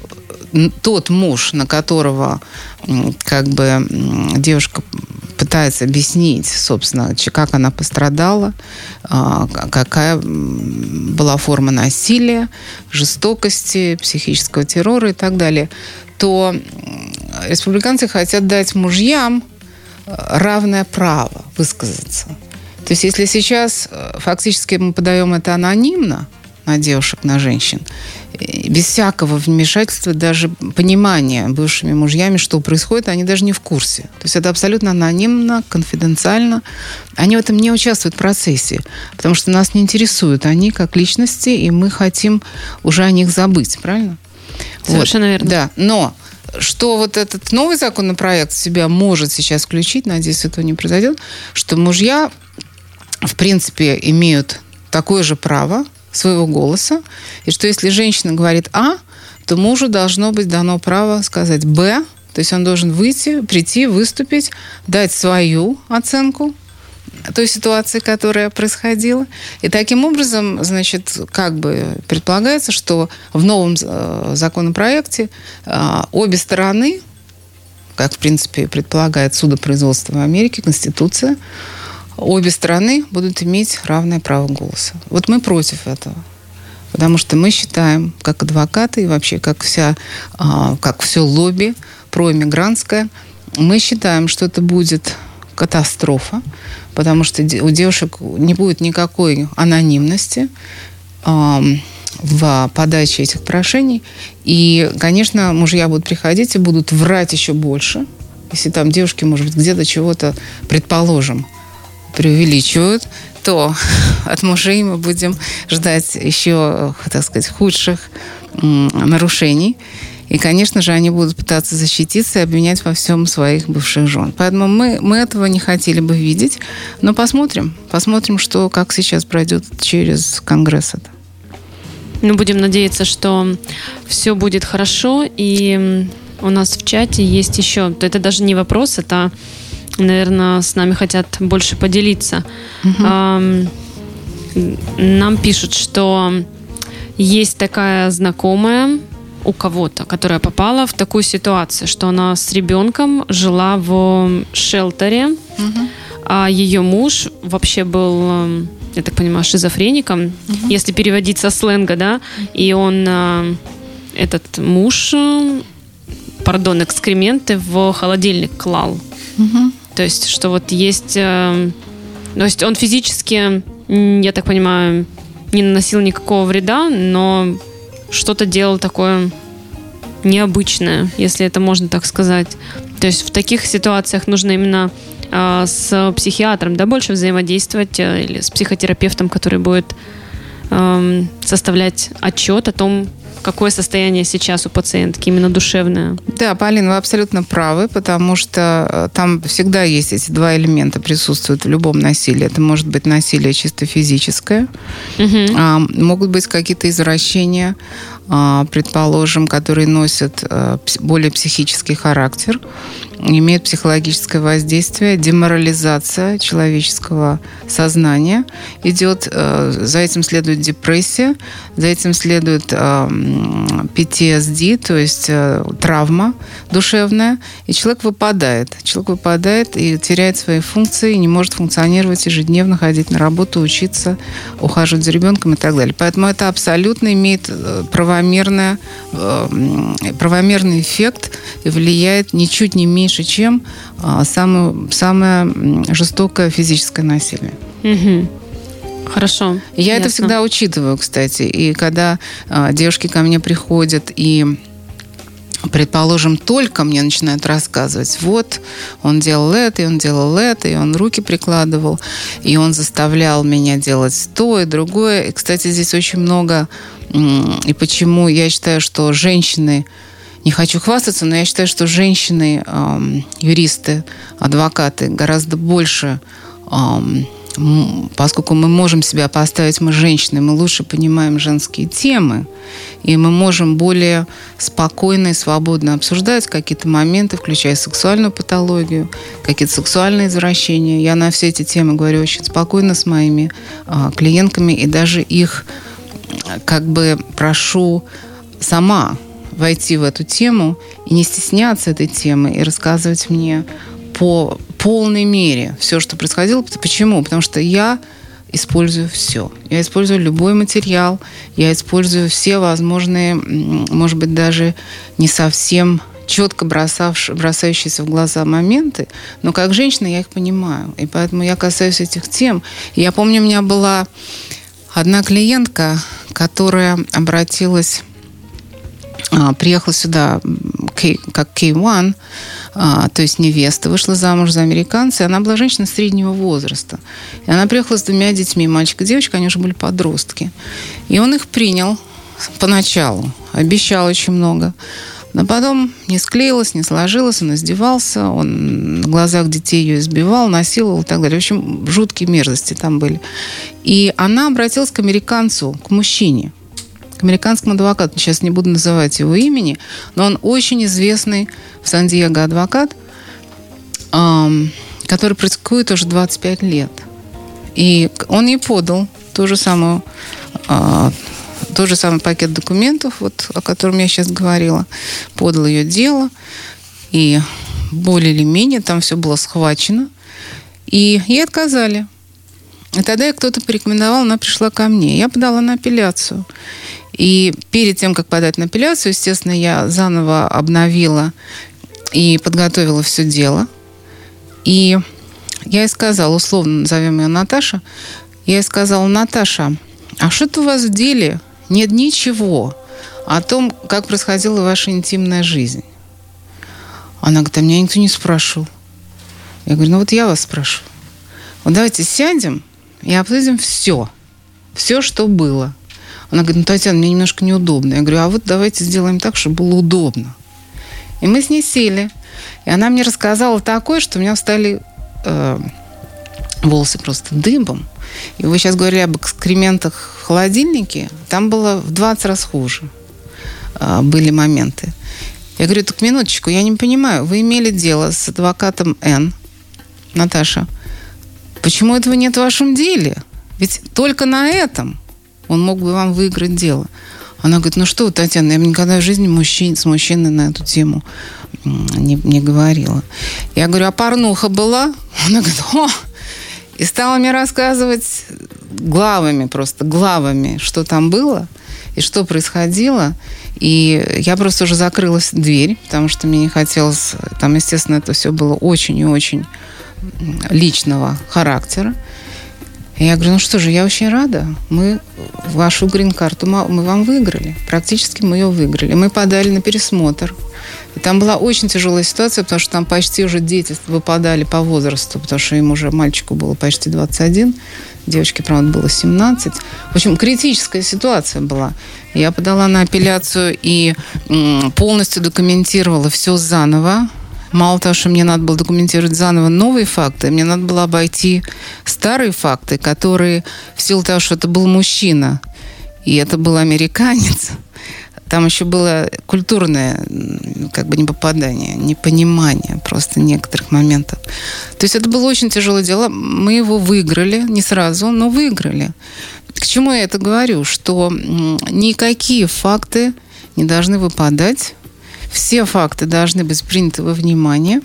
тот муж, на которого как бы девушка пытается объяснить, собственно, как она пострадала, какая была форма насилия, жестокости, психического террора и так далее, то республиканцы хотят дать мужьям равное право высказаться. То есть, если сейчас фактически мы подаем это анонимно на девушек, на женщин, без всякого вмешательства, даже понимания бывшими мужьями, что происходит, они даже не в курсе. То есть, это абсолютно анонимно, конфиденциально. Они в этом не участвуют в процессе, потому что нас не интересуют они как личности, и мы хотим уже о них забыть, правильно? Совершенно вот. верно. Да, но что вот этот новый законопроект в себя может сейчас включить, надеюсь, этого не произойдет, что мужья, в принципе, имеют такое же право своего голоса, и что если женщина говорит «А», то мужу должно быть дано право сказать «Б», то есть он должен выйти, прийти, выступить, дать свою оценку той ситуации, которая происходила. И таким образом, значит, как бы предполагается, что в новом законопроекте обе стороны, как, в принципе, предполагает судопроизводство в Америке, Конституция, обе стороны будут иметь равное право голоса. Вот мы против этого. Потому что мы считаем, как адвокаты и вообще как, вся, как все лобби проиммигрантское, мы считаем, что это будет катастрофа, потому что у девушек не будет никакой анонимности э, в подаче этих прошений. И, конечно, мужья будут приходить и будут врать еще больше. Если там девушки, может быть, где-то чего-то, предположим, преувеличивают, то от мужей мы будем ждать еще, так сказать, худших м, нарушений. И, конечно же, они будут пытаться защититься и обвинять во всем своих бывших жен. Поэтому мы, мы этого не хотели бы видеть. Но посмотрим. Посмотрим, что, как сейчас пройдет через Конгресс это. Ну, будем надеяться, что все будет хорошо. И у нас в чате есть еще... Это даже не вопрос, это, наверное, с нами хотят больше поделиться. Угу. Нам пишут, что есть такая знакомая у кого-то, которая попала в такую ситуацию, что она с ребенком жила в шелтере, угу. а ее муж вообще был, я так понимаю, шизофреником, угу. если переводить со сленга, да, и он, этот муж, пардон, экскременты в холодильник клал. Угу. То есть, что вот есть, то есть он физически, я так понимаю, не наносил никакого вреда, но что-то делал такое необычное, если это можно так сказать. То есть в таких ситуациях нужно именно э, с психиатром, да, больше взаимодействовать э, или с психотерапевтом, который будет э, составлять отчет о том, какое состояние сейчас у пациентки, именно душевное. Да, Полина, вы абсолютно правы, потому что там всегда есть эти два элемента, присутствуют в любом насилии. Это может быть насилие чисто физическое, угу. а, могут быть какие-то извращения, а, предположим, которые носят а, более психический характер, имеют психологическое воздействие, деморализация человеческого сознания идет, а, за этим следует депрессия, за этим следует а, пи ти эс ди, то есть э, травма душевная, и человек выпадает. Человек выпадает и теряет свои функции, не может функционировать ежедневно, ходить на работу, учиться, ухаживать за ребенком и так далее. Поэтому это абсолютно имеет правомерное, э, правомерный эффект и влияет ничуть не меньше, чем э, самое, самое жестокое физическое насилие. Угу. Хорошо. Я ясно. Это всегда учитываю, кстати. И когда э, девушки ко мне приходят и, предположим, только мне начинают рассказывать, вот, он делал это, и он делал это, и он руки прикладывал, и он заставлял меня делать то и другое. И, кстати, здесь очень много... И почему я считаю, что женщины не хочу хвастаться, но я считаю, что женщины, э, юристы, адвокаты гораздо больше, э, поскольку мы можем себя поставить, мы женщины, мы лучше понимаем женские темы, и мы можем более спокойно и свободно обсуждать какие-то моменты, включая сексуальную патологию, какие-то сексуальные извращения. Я на все эти темы говорю очень спокойно с моими э, клиентками, и даже их как бы прошу сама войти в эту тему и не стесняться этой темы, и рассказывать мне по полной мере все, что происходило. Почему? Потому что я использую все. Я использую любой материал, я использую все возможные, может быть, даже не совсем четко бросающиеся в глаза моменты, но как женщина я их понимаю. И поэтому я касаюсь этих тем. Я помню, у меня была одна клиентка, которая обратилась, приехала сюда как кей один, то есть невеста, вышла замуж за американца, и она была женщина среднего возраста. И она приехала с двумя детьми, мальчик и девочка, они уже были подростки. И он их принял поначалу, обещал очень много. Но потом не склеилось, не сложилось, он издевался, он на глазах детей ее избивал, насиловал и так далее. В общем, жуткие мерзости там были. И она обратилась к американцу, к мужчине, к американскому адвокату. Сейчас не буду называть его имени, но он очень известный в Сан-Диего адвокат, который практикует уже двадцать пять лет. И он ей подал ту же самую... тот же самый пакет документов, вот, о котором я сейчас говорила, подал ее дело, и более или менее там все было схвачено, и ей отказали. И тогда кто-то порекомендовал, она пришла ко мне. Я подала на апелляцию. И перед тем, как подать на апелляцию, естественно, я заново обновила и подготовила все дело. И я ей сказала, условно назовем ее Наташа, я ей сказала: Наташа, а что-то у вас в деле нет ничего о том, как происходила ваша интимная жизнь. Она говорит: а меня никто не спрашивал. Я говорю: ну вот я вас спрашиваю. Вот давайте сядем и обсудим все. Все, что было. Она говорит: ну, Татьяна, мне немножко неудобно. Я говорю: а вот давайте сделаем так, чтобы было удобно. И мы с ней сели. И она мне рассказала такое, что у меня встали э, волосы просто дыбом. И вы сейчас говорили об экскрементах в холодильнике. Там было в двадцать раз хуже. Э, были моменты. Я говорю: так минуточку, я не понимаю. Вы имели дело с адвокатом Н, Наташа. Почему этого нет в вашем деле? Ведь только на этом он мог бы вам выиграть дело. Она говорит: ну что вы, Татьяна, я бы никогда в жизни мужчин, с мужчиной на эту тему не, не говорила. Я говорю: а порнуха была? Она говорит: о! И стала мне рассказывать главами, просто главами, что там было и что происходило. И я просто уже закрыла дверь, потому что мне не хотелось... Там, естественно, это все было очень и очень личного характера. И я говорю: ну что же, я очень рада. Мы вашу грин-карту мы вам выиграли. Практически мы ее выиграли. Мы подали на пересмотр. И там была очень тяжелая ситуация, потому что там почти уже дети выпадали по возрасту, потому что им уже, мальчику было почти двадцать один, девочке, правда, было семнадцать. В общем, критическая ситуация была. Я подала на апелляцию и полностью документировала все заново. Мало того, что мне надо было документировать заново новые факты, мне надо было обойти старые факты, которые в силу того, что это был мужчина, и это был американец, там еще было культурное как бы непопадание, непонимание просто некоторых моментов. То есть это было очень тяжелое дело. Мы его выиграли, не сразу, но выиграли. К чему я это говорю? Что никакие факты не должны выпадать. Все факты должны быть приняты во внимание.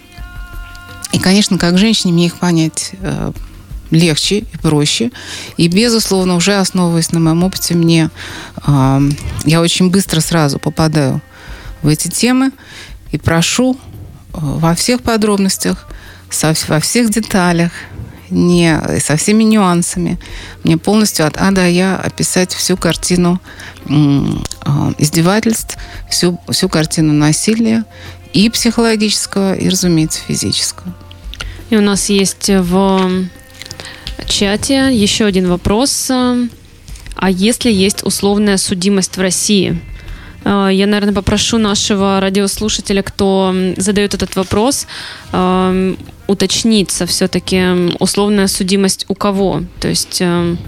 И, конечно, как женщине мне их понять э, легче и проще. И, безусловно, уже основываясь на моем опыте, мне э, я очень быстро сразу попадаю в эти темы и прошу э, во всех подробностях, со, во всех деталях, не, со всеми нюансами, мне полностью от А до Я описать всю картину э, издевательств, всю, всю картину насилия и психологического, и, разумеется, физического. И у нас есть в чате еще один вопрос. А если есть условная судимость в России, Я, наверное, попрошу нашего радиослушателя, кто задает этот вопрос, уточниться все-таки условная судимость у кого. То есть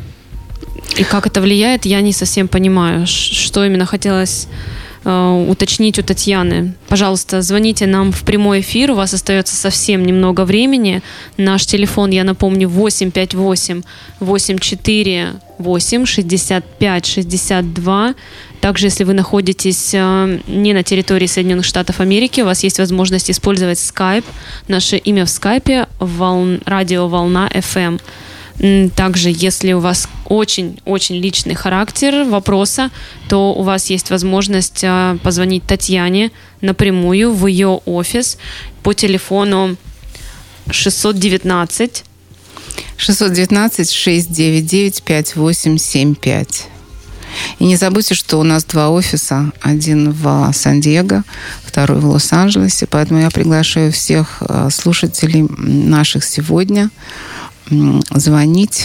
и как это влияет, я не совсем понимаю, что именно хотелось уточнить у Татьяны. Пожалуйста, звоните нам в прямой эфир, у вас остается совсем немного времени. Наш телефон, я напомню, восемь пять восемь восемь четыре восемь шестьдесят пять шестьдесят два. Также, если вы находитесь не на территории Соединенных Штатов Америки, у вас есть возможность использовать Skype. Наше имя в Skype – радио Волна эф эм. Также, если у вас очень-очень личный характер вопроса, то у вас есть возможность позвонить Татьяне напрямую в ее офис по телефону шестьсот девятнадцать шестьсот девятнадцать шестьсот девяносто девять пятьдесят восемь семьдесят пять. И не забудьте, что у нас два офиса. Один в Сан-Диего, второй в Лос-Анджелесе. Поэтому я приглашаю всех слушателей наших сегодня звонить,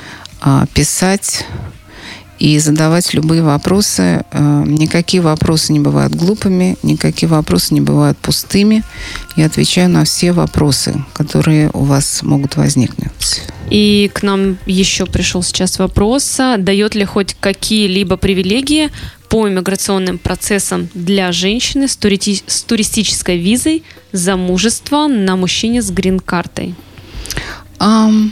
писать и задавать любые вопросы. Никакие вопросы не бывают глупыми, никакие вопросы не бывают пустыми. Я отвечаю на все вопросы, которые у вас могут возникнуть. И к нам еще пришел сейчас вопрос, дает ли хоть какие-либо привилегии по иммиграционным процессам для женщины с, туристи- с туристической визой замужества на мужчине с грин-картой? Um,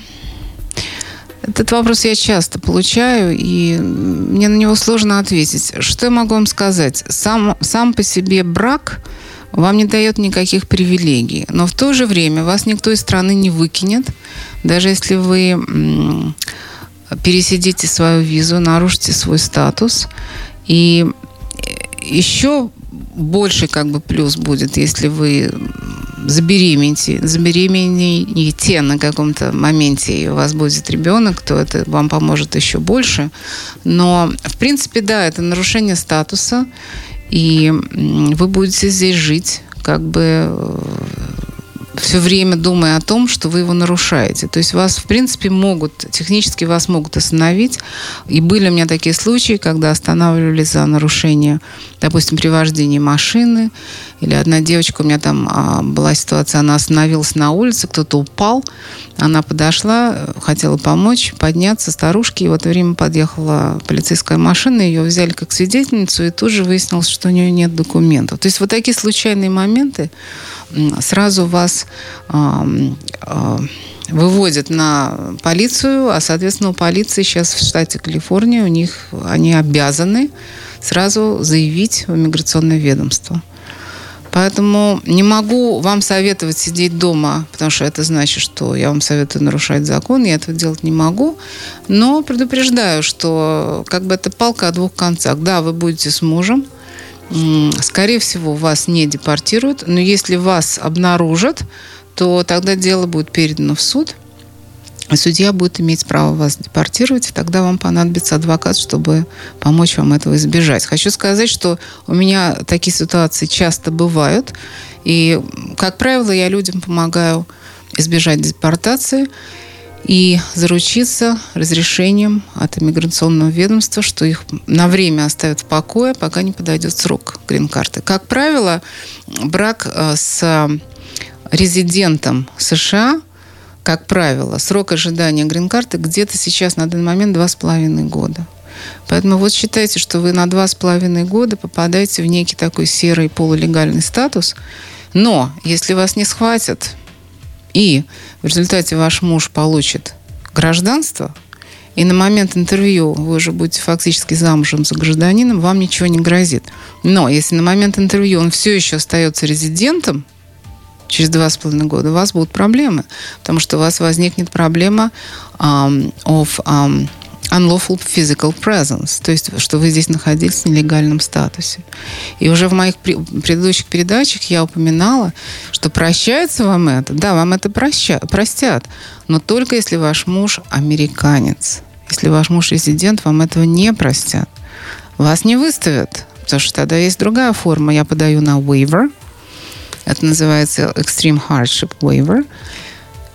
этот вопрос я часто получаю, и мне на него сложно ответить. Что я могу вам сказать? Сам, сам по себе брак вам не дает никаких привилегий, но в то же время вас никто из страны не выкинет, даже если вы м, пересидите свою визу, нарушите свой статус. И еще больше как бы плюс будет, если вы забеременеете, забеременеете на каком-то моменте, и у вас будет ребенок, то это вам поможет еще больше. Но, в принципе, да, это нарушение статуса, и вы будете здесь жить, как бы все время думая о том, что вы его нарушаете. То есть вас, в принципе, могут, технически вас могут остановить. И были у меня такие случаи, когда останавливали за нарушение, допустим, при вождении машины. Или одна девочка, у меня там а, была ситуация, она остановилась на улице, кто-то упал, она подошла, хотела помочь, подняться старушке, и в это время подъехала полицейская машина, ее взяли как свидетельницу, и тут же выяснилось, что у нее нет документов. То есть вот такие случайные моменты сразу вас а, а, выводят на полицию, а, соответственно, у полиции сейчас в штате Калифорния, у них, они обязаны сразу заявить в иммиграционное ведомство. Поэтому не могу вам советовать сидеть дома, потому что это значит, что я вам советую нарушать закон, я этого делать не могу. Но предупреждаю, что как бы это палка о двух концах. Да, вы будете с мужем, скорее всего, вас не депортируют, но если вас обнаружат, то тогда дело будет передано в суд, и судья будет иметь право вас депортировать, и тогда вам понадобится адвокат, чтобы помочь вам этого избежать. Хочу сказать, что у меня такие ситуации часто бывают, и, как правило, я людям помогаю избежать депортации и заручиться разрешением от иммиграционного ведомства, что их на время оставят в покое, пока не подойдет срок грин-карты. Как правило, брак с резидентом США, как правило, срок ожидания грин-карты где-то сейчас на данный момент два с половиной года. Поэтому вот считайте, что вы на два с половиной года попадаете в некий такой серый полулегальный статус. Но если вас не схватят, и в результате ваш муж получит гражданство, и на момент интервью вы уже будете фактически замужем за гражданином, вам ничего не грозит. Но если на момент интервью он все еще остается резидентом, через два с половиной года у вас будут проблемы, потому что у вас возникнет проблема um, of um, unlawful physical presence, то есть, что вы здесь находились в нелегальном статусе. И уже в моих при- предыдущих передачах я упоминала, что прощается вам это, да, вам это проща- простят, но только если ваш муж американец. Если ваш муж резидент, вам этого не простят. Вас не выставят, потому что тогда есть другая форма. Я подаю на waiver. Это называется Extreme Hardship Waiver.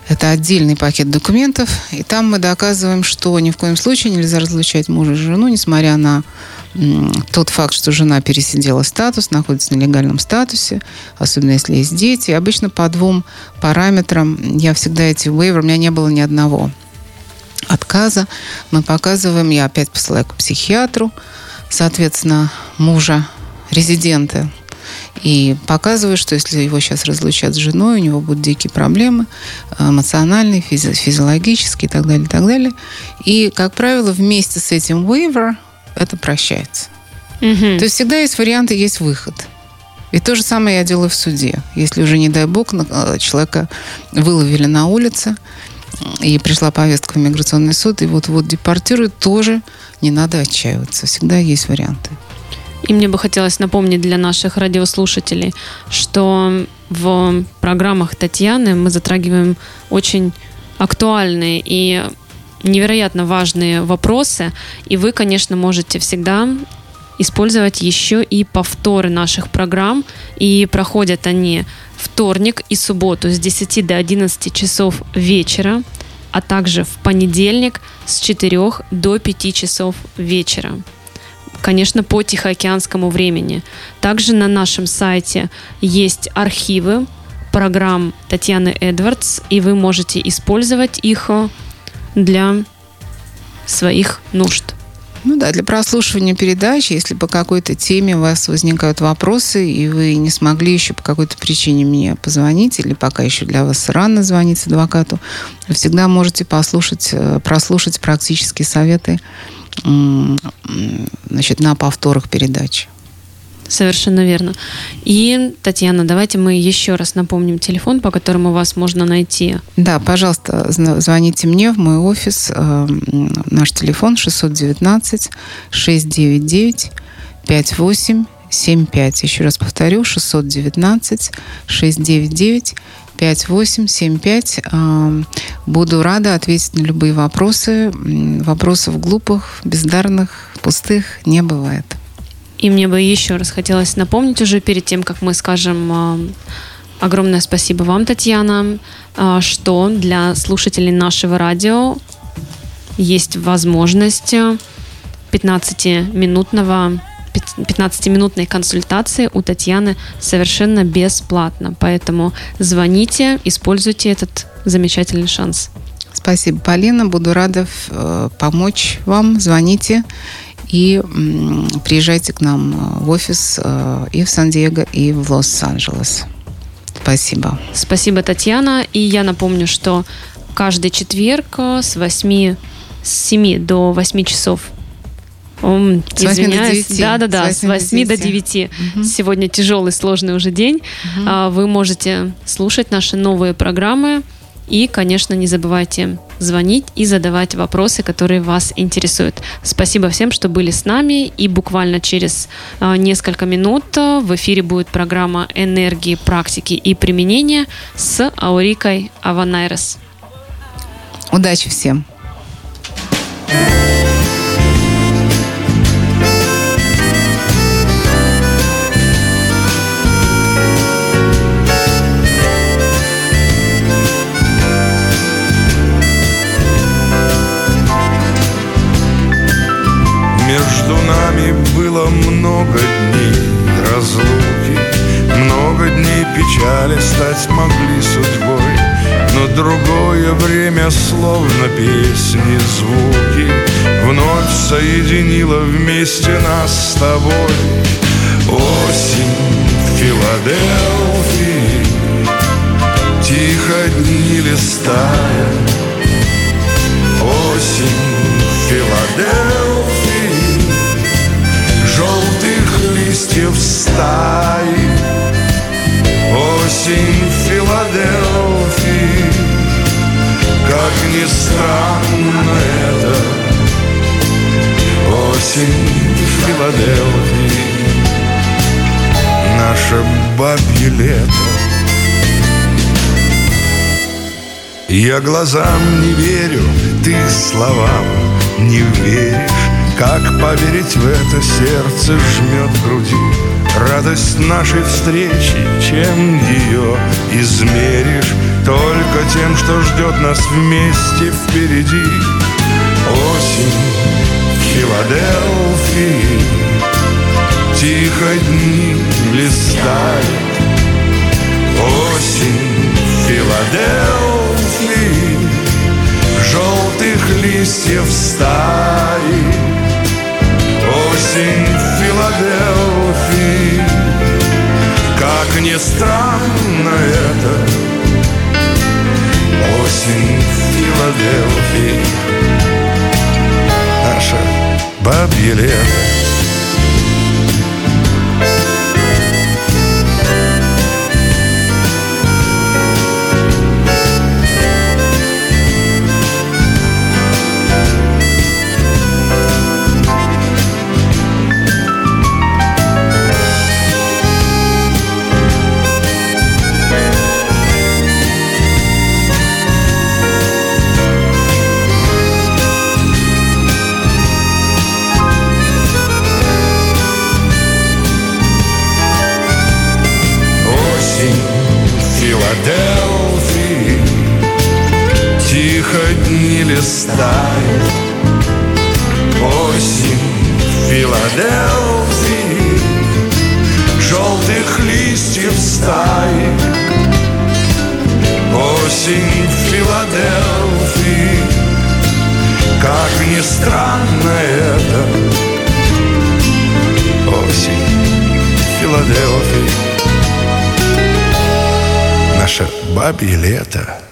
Это отдельный пакет документов, и там мы доказываем, что ни в коем случае нельзя разлучать мужа и жену, несмотря на м, тот факт, что жена пересидела статус, находится на легальном статусе, особенно если есть дети. И обычно по двум параметрам я всегда эти вейверы, у меня не было ни одного отказа. Мы показываем, я опять посылаю к психиатру, соответственно, мужа, резидента, и показываю, что если его сейчас разлучат с женой, у него будут дикие проблемы эмоциональные, физи- физиологические и так далее, и так далее. И, как правило, вместе с этим waiver это прощается. Mm-hmm. То есть всегда есть варианты, есть выход. И то же самое я делаю в суде. Если уже, не дай бог, человека выловили на улице, и пришла повестка в миграционный суд, и вот-вот депортируют, тоже не надо отчаиваться. Всегда есть варианты. И мне бы хотелось напомнить для наших радиослушателей, что в программах Татьяны мы затрагиваем очень актуальные и невероятно важные вопросы. И вы, конечно, можете всегда использовать еще и повторы наших программ. И проходят они вторник и субботу с десяти до одиннадцати часов вечера, а также в понедельник с четырёх до пяти часов вечера. Конечно, по тихоокеанскому времени. Также на нашем сайте есть архивы программ Татьяны Эдвардс, и вы можете использовать их для своих нужд. Ну да, для прослушивания передачи, если по какой-то теме у вас возникают вопросы, и вы не смогли еще по какой-то причине мне позвонить, или пока еще для вас рано звонить адвокату, вы всегда можете послушать, прослушать практические советы, значит, на повторах передачи. Совершенно верно. И, Татьяна, давайте мы еще раз напомним телефон, по которому вас можно найти. Да, пожалуйста, звоните мне в мой офис. Наш телефон шестьсот девятнадцать шестьсот девяносто девять пятьдесят восемь семьдесят пять. Еще раз повторю, шестьсот девятнадцать шестьсот девяносто девять пятьдесят восемь семьдесят пять. Буду рада ответить на любые вопросы. Вопросов глупых, бездарных, пустых не бывает. И мне бы еще раз хотелось напомнить уже перед тем, как мы скажем огромное спасибо вам, Татьяна, что для слушателей нашего радио есть возможность пятнадцатиминутного пятнадцатиминутной консультации у Татьяны совершенно бесплатно. Поэтому звоните, используйте этот замечательный шанс. Спасибо, Полина. Буду рада э, помочь вам. Звоните и м, приезжайте к нам в офис э, и в Сан-Диего, и в Лос-Анджелес. Спасибо. Спасибо, Татьяна. И я напомню, что каждый четверг с восьми, с семи до восьми часов О, с извиняюсь. Да-да-да, с восьми до девяти. Угу. Сегодня тяжелый, сложный уже день. Угу. Вы можете слушать наши новые программы. И, конечно, не забывайте звонить и задавать вопросы, которые вас интересуют. Спасибо всем, что были с нами. И буквально через несколько минут в эфире будет программа «Энергии, практики и применения» с Аурикой Аванайрес. Удачи всем! Между нами было много дней разлуки, много дней печали стать могли судьбой, но другое время, словно песни, звуки, вновь соединило вместе нас с тобой. Осень в Филадельфии, тихо дни листая. Осень в Филадельфии, желтых листьев стаи. Осень в Филадельфии, как ни странно это. Осень в Филадельфии, наше бабье лето. Я глазам не верю, ты словам не веришь. Как поверить в это, сердце жмет в груди. радость нашей встречи, чем ее измеришь? Только тем, что ждет нас вместе впереди. Осень в Филадельфии, тихо дни листают. Осень в Филадельфии, желтых листьев стаи. Осень в Филадельфии, как ни странно это, осень в Филадельфии, наше бабье лето. Филадельфии, тихо дни листают. Осень в Филадельфии, желтых листьев стаи. Осень в Филадельфии, как ни странно это, осень в Филадельфии, наше бабье лето.